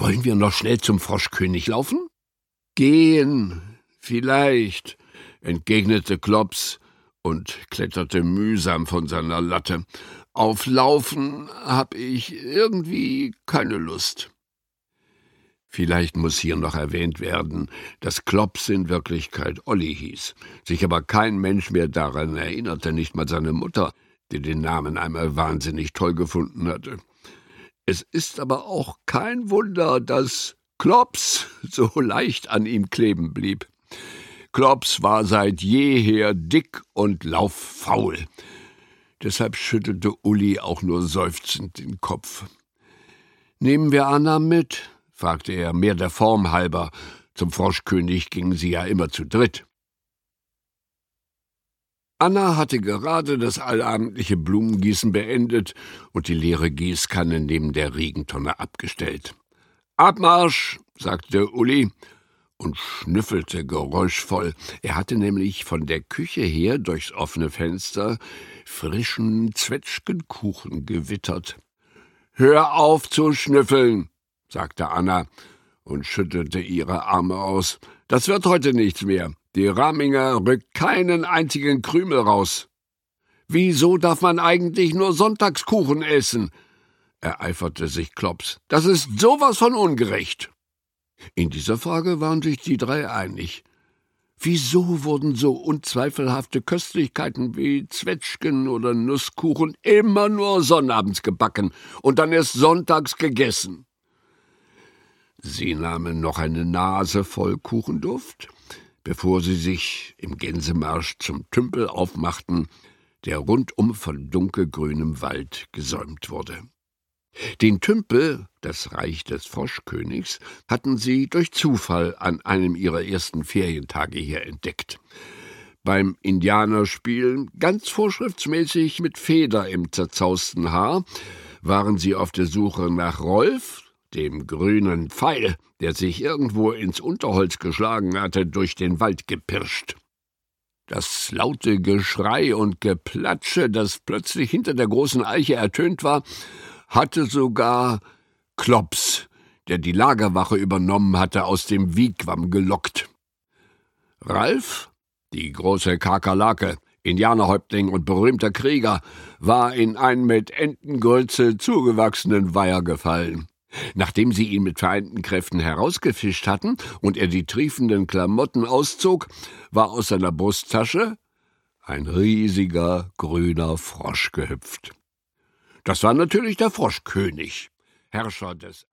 Wollen wir noch schnell zum Froschkönig laufen? Gehen, vielleicht, entgegnete Klops und kletterte mühsam von seiner Latte. Auf Laufen hab ich irgendwie keine Lust. Vielleicht muss hier noch erwähnt werden, dass Klops in Wirklichkeit Olli hieß, sich aber kein Mensch mehr daran erinnerte, nicht mal seine Mutter, die den Namen einmal wahnsinnig toll gefunden hatte. Es ist aber auch kein Wunder, dass Klops so leicht an ihm kleben blieb. Klops war seit jeher dick und lauffaul. Deshalb schüttelte Uli auch nur seufzend den Kopf. »Nehmen wir Anna mit?« fragte er, mehr der Form halber. Zum Froschkönig gingen sie ja immer zu dritt. Anna hatte gerade das allabendliche Blumengießen beendet und die leere Gießkanne neben der Regentonne abgestellt. »Abmarsch«, sagte Uli und schnüffelte geräuschvoll. Er hatte nämlich von der Küche her durchs offene Fenster frischen Zwetschgenkuchen gewittert. »Hör auf zu schnüffeln«, sagte Anna und schüttelte ihre Arme aus. »Das wird heute nichts mehr. Die Raminger rückt keinen einzigen Krümel raus.« »Wieso darf man eigentlich nur Sonntagskuchen essen?« ereiferte sich Klops. »Das ist sowas von ungerecht.« In dieser Frage waren sich die drei einig. Wieso wurden so unzweifelhafte Köstlichkeiten wie Zwetschgen oder Nusskuchen immer nur sonnabends gebacken und dann erst sonntags gegessen? Sie nahmen noch eine Nase voll Kuchenduft, bevor sie sich im Gänsemarsch zum Tümpel aufmachten, der rundum von dunkelgrünem Wald gesäumt wurde. Den Tümpel, das Reich des Froschkönigs, hatten sie durch Zufall an einem ihrer ersten Ferientage hier entdeckt. Beim Indianerspielen, ganz vorschriftsmäßig mit Feder im zerzausten Haar, waren sie auf der Suche nach Rolf, dem grünen Pfeil, der sich irgendwo ins Unterholz geschlagen hatte, durch den Wald gepirscht. Das laute Geschrei und Geplatsche, das plötzlich hinter der großen Eiche ertönt war, hatte sogar Klops, der die Lagerwache übernommen hatte, aus dem Wigwam gelockt. Ralf, die große Kakerlake, Indianerhäuptling und berühmter Krieger, war in einen mit Entengrütze zugewachsenen Weiher gefallen. Nachdem sie ihn mit vereinten Kräften herausgefischt hatten und er die triefenden Klamotten auszog, war aus seiner Brusttasche ein riesiger grüner Frosch gehüpft. Das war natürlich der Froschkönig, Herrscher des